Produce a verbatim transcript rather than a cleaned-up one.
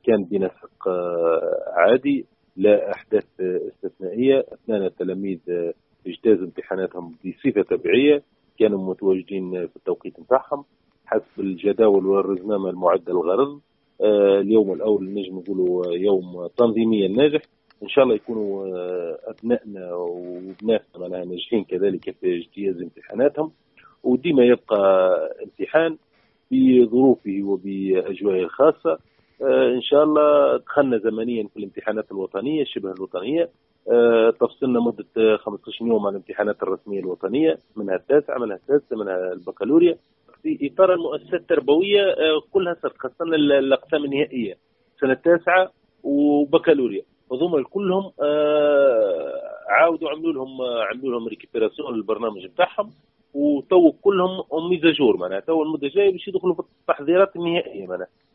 كان بنسق عادي، لا أحداث استثنائية. أثناء التلاميذ اجتازوا امتحاناتهم بصفة طبيعية، كانوا متواجدين في التوقيت نتاعهم حسب الجداول والرزنامة المعدة الغرض. اليوم الأول نجم نقولوا يوم تنظيميا ناجح، إن شاء الله يكونوا أبنائنا وبناتنا معناها ناجحين كذلك في اجتياز امتحاناتهم، وديما يبقى امتحان بظروفه وبأجواءه الخاصة. إن شاء الله دخلنا زمنيا في الامتحانات الوطنية شبه الوطنية، تفصلنا مدة خمسة عشر يوم عن الامتحانات الرسمية الوطنية، منها التاسعة منها السادسة منها البكالوريا. في إطار المؤسسات التربوية كلها صارت، خاصة الأقسام النهائية سنة التاسعة وبكالوريا، وضم كلهم عاودوا عملوا لهم عملوا لهم ريكيبيراسيون للبرنامج بتاعهم، وتو كلهم ميزاجور معناها تو المدة الجاية باش يدخلوا في التحضيرات النهائية معناها.